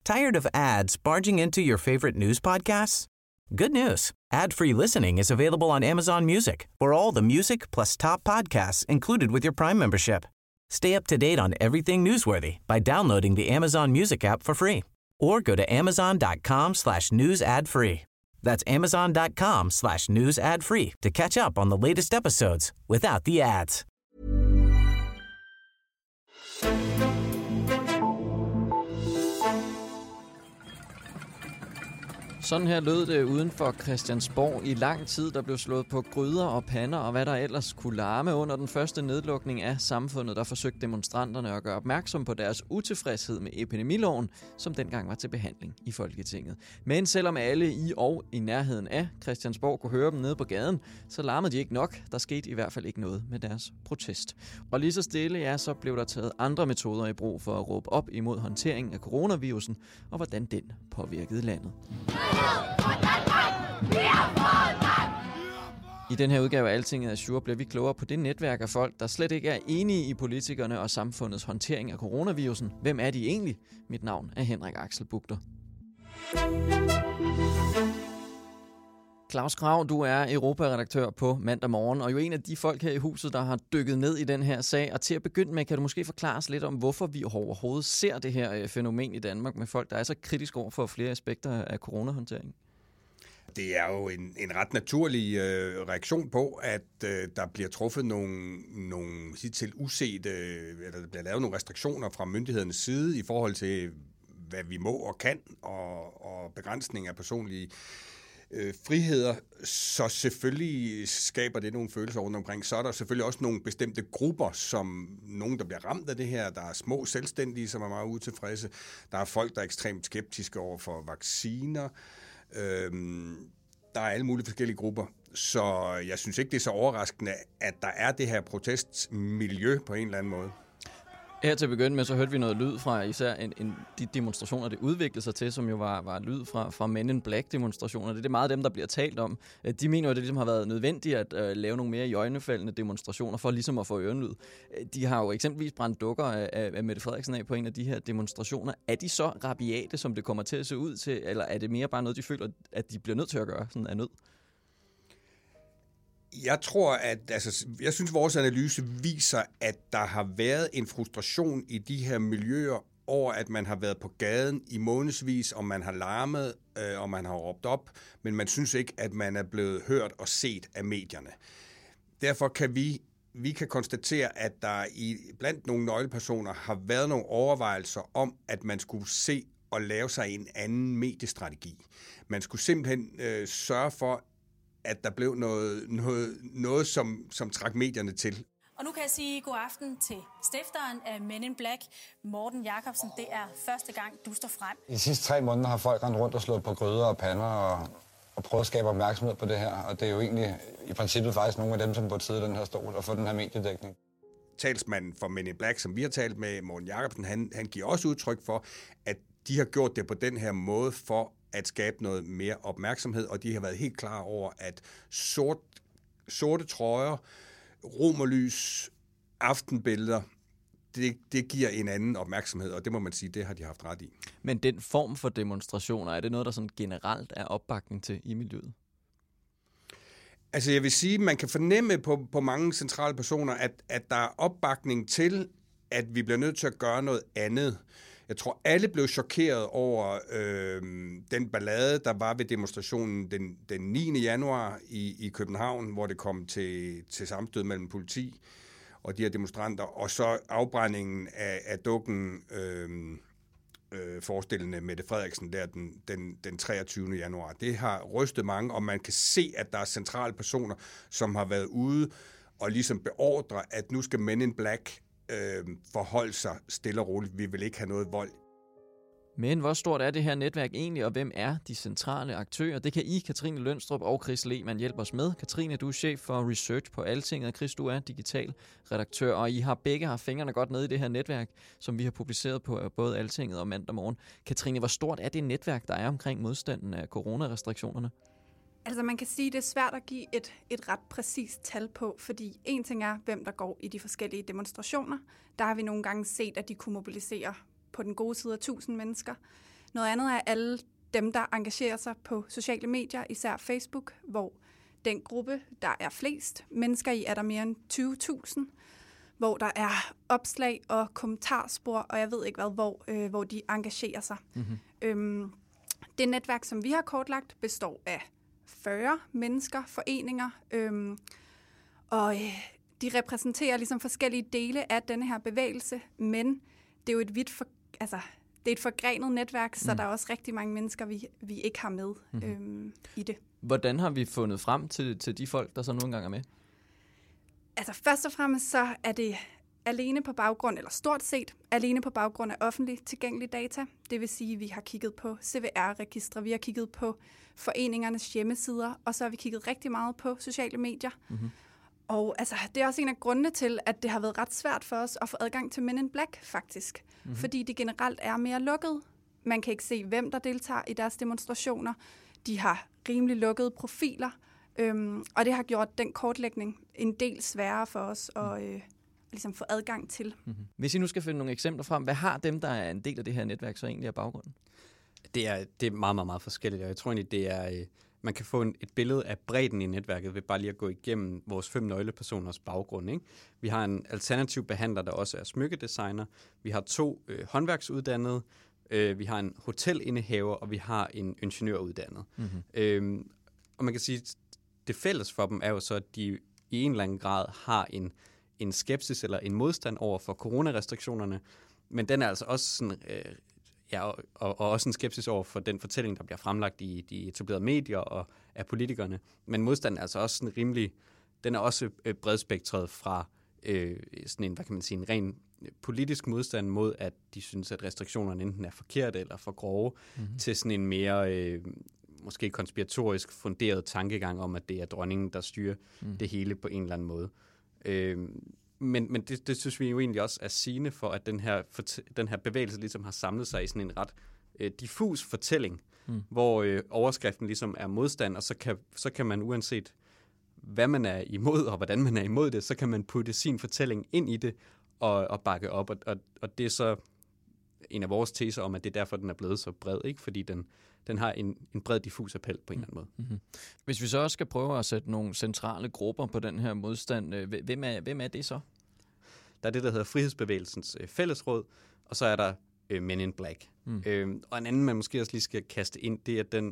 Tired of ads barging into your favorite news podcasts? Good news. Ad-free listening is available on Amazon Music for all the music plus top podcasts included with your Prime membership. Stay up to date on everything newsworthy by downloading the Amazon Music app for free or go to amazon.com/news ad free. That's amazon.com/news ad free to catch up on the latest episodes without the ads. Sådan her lød det uden for Christiansborg i lang tid, der blev slået på gryder og pander og hvad der ellers kunne larme under den første nedlukning af samfundet, der forsøgte demonstranterne at gøre opmærksom på deres utilfredshed med epidemiloven, som dengang var til behandling i Folketinget. Men selvom alle i og i nærheden af Christiansborg kunne høre dem nede på gaden, så larmede de ikke nok. Der skete i hvert fald ikke noget med deres protest. Og lige så stille, så blev der taget andre metoder i brug for at råbe op imod håndteringen af coronavirusen og hvordan den påvirkede landet. I den her udgave af Altinget Azure bliver vi klogere på det netværk af folk, der slet ikke er enige i politikerne og samfundets håndtering af coronavirusen. Hvem er de egentlig? Mit navn er Henrik Axel Bugter. Claus Krag, du er Europaredaktør på Mandag Morgen, og jo en af de folk her i huset, der har dykket ned i den her sag. Og til at begynde med, kan du måske forklare os lidt om, hvorfor vi overhovedet ser det her fænomen i Danmark med folk, der er så kritisk over for flere aspekter af coronahåndteringen? Det er jo en ret naturlig reaktion på, at der bliver truffet nogle hidtil usete, eller der bliver lavet nogle restriktioner fra myndighedernes side i forhold til, hvad vi må og kan, og begrænsning af personlige friheder, så selvfølgelig skaber det nogle følelser rundt omkring. Så er der selvfølgelig også nogle bestemte grupper, som nogen, der bliver ramt af det her. Der er små selvstændige, som er meget utilfredse. Der er folk, der er ekstremt skeptiske over for vacciner. Der er alle mulige forskellige grupper. Så jeg synes ikke, det er så overraskende, at der er det her protestmiljø på en eller anden måde. Her til at begynde med, så hørte vi noget lyd fra især de demonstrationer, det udviklede sig til, som jo var lyd fra Men in Black-demonstrationer. Det er meget af dem, der bliver talt om. De mener jo, at det ligesom har været nødvendigt at lave nogle mere iøjnefaldende demonstrationer for ligesom at få ørenlyd. De har jo eksempelvis brændt dukker af Mette Frederiksen af på en af de her demonstrationer. Er de så rabiate, som det kommer til at se ud til, eller er det mere bare noget, de føler, at de bliver nødt til at gøre sådan af nød? Jeg tror, jeg synes, vores analyse viser, at der har været en frustration i de her miljøer over, at man har været på gaden i månedsvis, og man har larmet, og man har råbt op, men man synes ikke, at man er blevet hørt og set af medierne. Derfor kan vi kan konstatere, at der blandt nogle nøglepersoner har været nogle overvejelser om, at man skulle se og lave sig en anden mediestrategi. Man skulle simpelthen sørge for, at der blev noget som trak medierne til. Og nu kan jeg sige god aften til stifteren af Men in Black, Morten Jacobsen. Det er første gang, du står frem. I de sidste 3 måneder har folk rendt rundt og slået på gryder og pander og prøvet at skabe opmærksomhed på det her. Og det er jo egentlig i princippet faktisk nogle af dem, som burde sidde i den her stol og få den her mediedækning. Talsmanden for Men in Black, som vi har talt med, Morten Jacobsen, han giver også udtryk for, at de har gjort det på den her måde for at skabe noget mere opmærksomhed, og de har været helt klar over, at sorte trøjer, romerlys, aftenbilleder, det giver en anden opmærksomhed, og det må man sige, det har de haft ret i. Men den form for demonstrationer, er det noget, der sådan generelt er opbakning til i miljøet? Altså jeg vil sige, man kan fornemme på mange centrale personer, at der er opbakning til, at vi bliver nødt til at gøre noget andet. Jeg tror, alle blev chokeret over den ballade, der var ved demonstrationen den 9. januar i København, hvor det kom til sammenstød mellem politi og de her demonstranter, og så afbrændingen af dukken forestillende Mette Frederiksen der den 23. januar. Det har rystet mange, og man kan se, at der er centrale personer, som har været ude og ligesom beordre, at nu skal Men in Black forholde sig stille og roligt. Vi vil ikke have noget vold. Men hvor stort er det her netværk egentlig, og hvem er de centrale aktører? Det kan I, Katrine Lønstrup og Chris Lehmann, hjælpe os med. Katrine, du er chef for research på Altinget, og Chris, du er digital redaktør, og I har begge haft fingrene godt nede i det her netværk, som vi har publiceret på både Altinget og Mandag Morgen. Katrine, hvor stort er det netværk, der er omkring modstanden af coronarestriktionerne? Altså man kan sige, at det er svært at give et ret præcist tal på, fordi en ting er, hvem der går i de forskellige demonstrationer. Der har vi nogle gange set, at de kunne mobilisere på den gode side af 1000 mennesker. Noget andet er alle dem, der engagerer sig på sociale medier, især Facebook, hvor den gruppe, der er flest mennesker i, er der mere end 20.000, hvor der er opslag og kommentarspor, og jeg ved ikke hvad, hvor de engagerer sig. Mm-hmm. Det netværk, som vi har kortlagt, består af 40 mennesker, foreninger, og de repræsenterer ligesom forskellige dele af denne her bevægelse, men det er jo det er et forgrenet netværk, så der er også rigtig mange mennesker, vi ikke har med i det. Hvordan har vi fundet frem til de folk, der så nogle gange er med? Altså først og fremmest så er det alene på baggrund, eller stort set alene på baggrund af offentligt tilgængelige data. Det vil sige, at vi har kigget på CVR-registre, vi har kigget på foreningernes hjemmesider, og så har vi kigget rigtig meget på sociale medier. Mm-hmm. Og altså, det er også en af grundene til, at det har været ret svært for os at få adgang til Men in Black, faktisk. Mm-hmm. Fordi det generelt er mere lukket. Man kan ikke se, hvem der deltager i deres demonstrationer. De har rimelig lukkede profiler. Og det har gjort den kortlægning en del sværere for os at ligesom få adgang til. Mm-hmm. Hvis I nu skal finde nogle eksempler frem, hvad har dem, der er en del af det her netværk, så egentlig af baggrunden? Det er meget, meget, meget forskelligt, og jeg tror egentlig, det er... Man kan få et billede af bredden i netværket ved bare lige at gå igennem vores 5 nøglepersoners baggrund. Ikke? Vi har en alternativ behandler, der også er smykkedesigner. Vi har 2 håndværksuddannede. Vi har en hotelindehaver, og vi har en ingeniøruddannet. Mm-hmm. Og man kan sige, at det fælles for dem er jo så, at de i en eller anden grad har en skepsis eller en modstand over for coronarestriktionerne. Men den er altså også sådan... og også en skepsis over for den fortælling, der bliver fremlagt i de etablerede medier og af politikerne. Men modstanden er altså også sådan rimelig, den er også bredspektret fra sådan en, hvad kan man sige, en ren politisk modstand mod, at de synes, at restriktionerne enten er forkerte eller for grove, til sådan en mere måske konspiratorisk funderet tankegang om, at det er dronningen, der styrer det hele på en eller anden måde. Men det synes vi jo egentlig også er sigende for, at den her bevægelse ligesom har samlet sig i sådan en ret diffus fortælling, hvor overskriften ligesom er modstand, og så kan man uanset hvad man er imod og hvordan man er imod det, så kan man putte sin fortælling ind i det og bakke op. Og det er så en af vores teser om, at det er derfor, den er blevet så bred, ikke? Fordi den har en bred diffus appel på en eller anden måde. Mm-hmm. Hvis vi så også skal prøve at sætte nogle centrale grupper på den her modstand, hvem er det så? Der er det, der hedder Frihedsbevægelsens Fællesråd, og så er der Men in Black. Og en anden, man måske også lige skal kaste ind, det er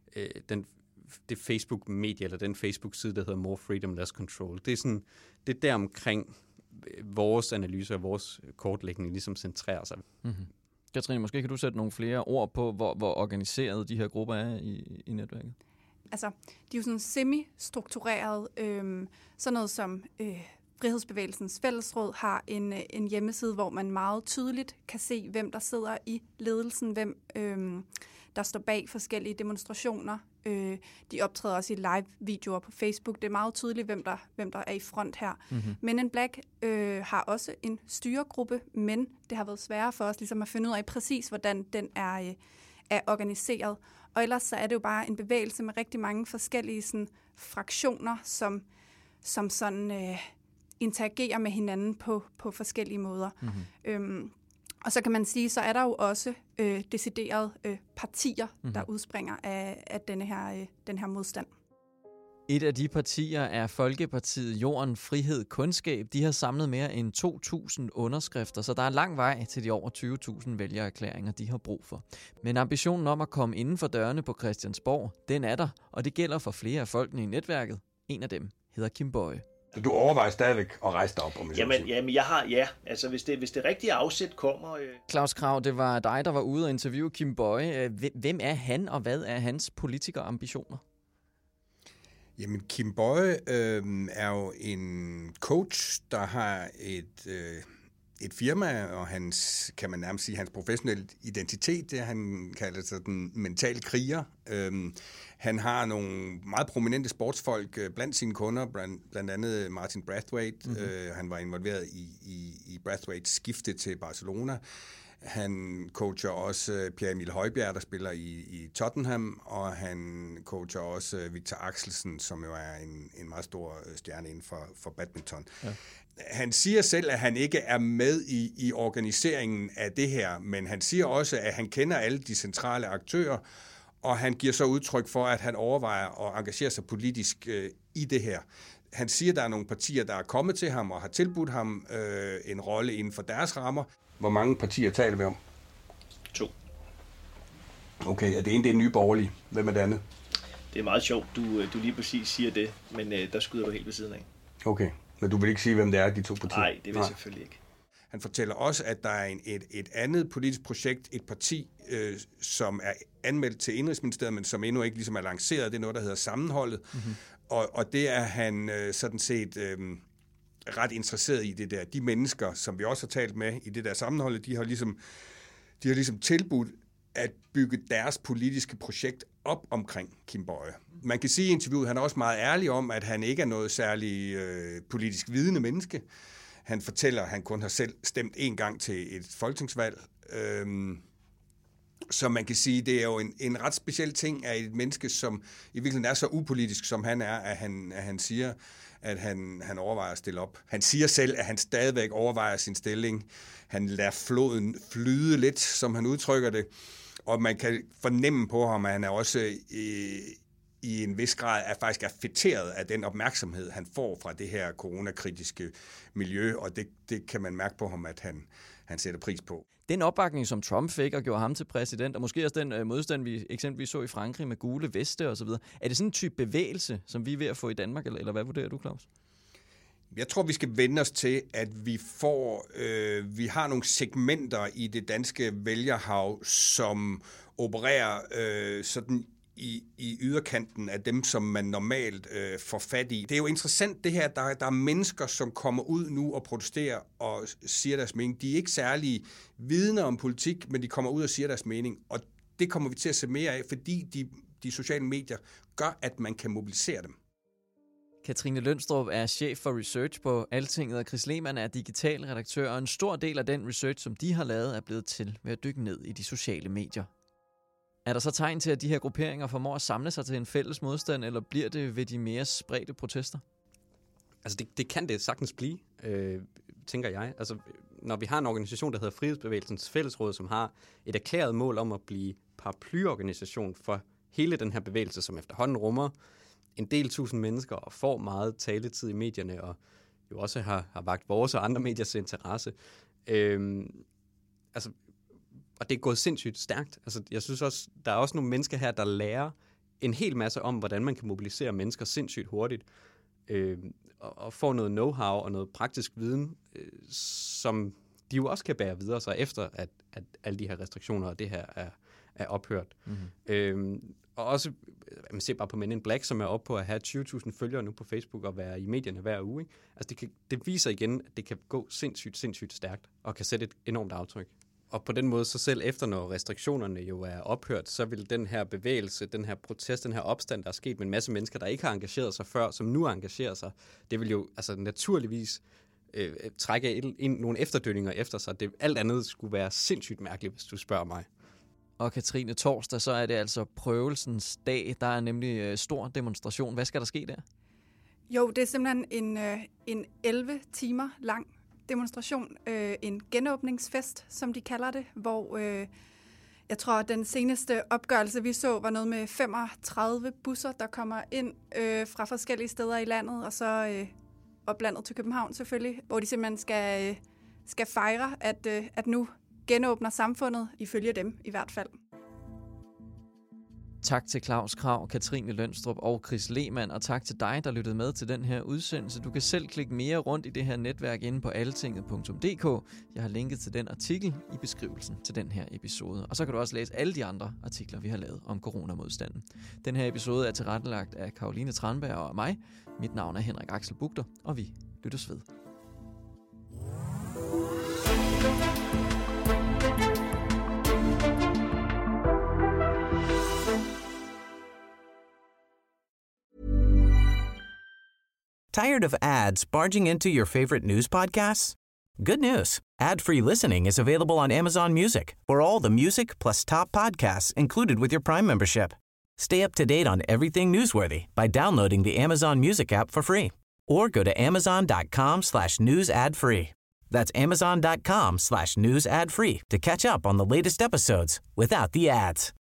det Facebook-medie, eller den Facebook-side, der hedder More Freedom, Less Control. Det er der omkring vores analyser og vores kortlægning ligesom centrerer sig. Mm-hmm. Katrine, måske kan du sætte nogle flere ord på, hvor organiseret de her grupper er i netværket? Altså, de er jo sådan semi-struktureret. Sådan noget som Frihedsbevægelsens Fællesråd har en hjemmeside, hvor man meget tydeligt kan se, hvem der sidder i ledelsen, hvem der står bag forskellige demonstrationer. De optræder også i live-videoer på Facebook. Det er meget tydeligt, hvem der er i front her. Mm-hmm. Men in Black har også en styregruppe, men det har været sværere for os ligesom at finde ud af præcis, hvordan den er organiseret. Og ellers så er det jo bare en bevægelse med rigtig mange forskellige sådan, fraktioner, som sådan interagerer med hinanden på forskellige måder. Mm-hmm. Og så kan man sige, så er der jo også deciderede partier, der udspringer af den her modstand. Et af de partier er Folkepartiet Jorden, Frihed, Kundskab. De har samlet mere end 2.000 underskrifter, så der er lang vej til de over 20.000 vælgererklæringer, de har brug for. Men ambitionen om at komme inden for dørene på Christiansborg, den er der, og det gælder for flere af folkene i netværket. En af dem hedder Kim Boye. Så du overvejer stadigvæk at rejse dig op? Jamen jeg har, altså hvis det rigtige afsæt kommer... Claus Krag, det var dig, der var ude og interviewe Kim Boye. Hvem er han, og hvad er hans politikerambitioner? Jamen, Kim Boye er jo en coach, der har et firma, og kan man nærmest sige, hans professionelle identitet, det han kalder sig den mentale kriger. Han har nogle meget prominente sportsfolk blandt sine kunder, blandt andet Martin Brathwaite. Han var involveret i Brathwaites skifte til Barcelona. Han coacher også Pierre-Emil Højbjerg, der spiller i Tottenham, og han coacher også Victor Axelsen, som jo er en meget stor stjerne inden for badminton. Ja. Han siger selv, at han ikke er med i organiseringen af det her, men han siger også, at han kender alle de centrale aktører, og han giver så udtryk for, at han overvejer at engagere sig politisk i det her. Han siger, at der er nogle partier, der er kommet til ham og har tilbudt ham en rolle inden for deres rammer. Hvor mange partier taler vi om? 2. Okay, og det ene det er Nye Borgerlige. Hvem er det andet? Det er meget sjovt, du lige præcis siger det, men der skyder du helt ved siden af. Okay, men du vil ikke sige, hvem det er, de 2 partier? Nej, det vil jeg selvfølgelig ikke. Han fortæller også, at der er et andet politisk projekt, et parti, som er anmeldt til Indenrigsministeriet, men som endnu ikke ligesom er lanceret. Det er noget, der hedder Sammenholdet. Mm-hmm. Og det er han sådan set ret interesseret i, det der. De mennesker, som vi også har talt med i det der Sammenholdet, de har ligesom tilbudt at bygge deres politiske projekt op omkring Kim Boye. Man kan sige i interviewet, han er også meget ærlig om, at han ikke er noget særlig politisk vidende menneske. Han fortæller, at han kun har selv stemt 1 gang til et folketingsvalg. Så man kan sige, det er jo en ret speciel ting af et menneske, som i virkeligheden er så upolitisk, som han er, at han siger, at han overvejer at stille op. Han siger selv, at han stadigvæk overvejer sin stilling. Han lader floden flyde lidt, som han udtrykker det. Og man kan fornemme på ham, at han er også i en vis grad faktisk er fætteret af den opmærksomhed, han får fra det her coronakritiske miljø, og det kan man mærke på ham, at han sætter pris på. Den opbakning, som Trump fik og gjorde ham til præsident, og måske også den modstand, vi eksempelvis så i Frankrig med gule veste osv., er det sådan en type bevægelse, som vi er ved at få i Danmark, eller hvad vurderer du, Claus? Jeg tror, vi skal vende os til, at vi har nogle segmenter i det danske vælgerhav, som opererer sådan i yderkanten af dem, som man normalt får fat i. Det er jo interessant det her, der er mennesker, som kommer ud nu og protesterer og siger deres mening. De er ikke særlig vidne om politik, men de kommer ud og siger deres mening, og det kommer vi til at se mere af, fordi de sociale medier gør, at man kan mobilisere dem. Katrine Lønstrup er chef for research på Altinget, og Chris Lehmann er digital redaktør, og en stor del af den research, som de har lavet, er blevet til ved at dykke ned i de sociale medier. Er der så tegn til, at de her grupperinger formår at samle sig til en fælles modstand, eller bliver det ved de mere spredte protester? Altså det kan det sagtens blive, tænker jeg. Altså når vi har en organisation, der hedder Frihedsbevægelsens Fællesråd, som har et erklæret mål om at blive paraplyorganisation for hele den her bevægelse, som efterhånden rummer en del tusind mennesker og får meget taletid i medierne, og jo også har vakt vores og andre mediers interesse. Og det er gået sindssygt stærkt. Altså, jeg synes også, der er også nogle mennesker her, der lærer en hel masse om, hvordan man kan mobilisere mennesker sindssygt hurtigt, og få noget know-how og noget praktisk viden, som de jo også kan bære videre sig efter, at alle de her restriktioner og det her er ophørt. Mm-hmm. Og også, man ser bare på Men in Black, som er oppe på at have 20.000 følgere nu på Facebook og være i medierne hver uge. Ikke? Altså det viser igen, at det kan gå sindssygt stærkt og kan sætte et enormt aftryk. Og på den måde, så selv efter når restriktionerne jo er ophørt, så vil den her bevægelse, den her protest, den her opstand, der er sket med en masse mennesker, der ikke har engageret sig før, som nu engagerer sig, det vil jo altså naturligvis trække nogle efterdønninger efter sig. Alt andet skulle være sindssygt mærkeligt, hvis du spørger mig. Og Katrine, torsdag, så er det altså prøvelsens dag. Der er nemlig stor demonstration. Hvad skal der ske der? Jo, det er simpelthen en 11 timer lang demonstration. En genåbningsfest, som de kalder det, hvor jeg tror, at den seneste opgørelse, vi så, var noget med 35 busser, der kommer ind fra forskellige steder i landet, og så oplandet til København selvfølgelig, hvor de simpelthen skal fejre, at nu genåbner samfundet, ifølge dem i hvert fald. Tak til Claus Krag, Katrine Lønstrup og Chris Lehmann, og tak til dig, der lyttede med til den her udsendelse. Du kan selv klikke mere rundt i det her netværk inde på altinget.dk. Jeg har linket til den artikel i beskrivelsen til den her episode. Og så kan du også læse alle de andre artikler, vi har lavet om coronamodstanden. Den her episode er tilrettelagt af Caroline Tranberg og mig. Mit navn er Henrik Axel Bugter, og vi lyttes ved. Tired of ads barging into your favorite news podcasts? Good news. Ad-free listening is available on Amazon Music for all the music plus top podcasts included with your Prime membership. Stay up to date on everything newsworthy by downloading the Amazon Music app for free or go to amazon.com/news ad free. That's amazon.com/news ad free to catch up on the latest episodes without the ads.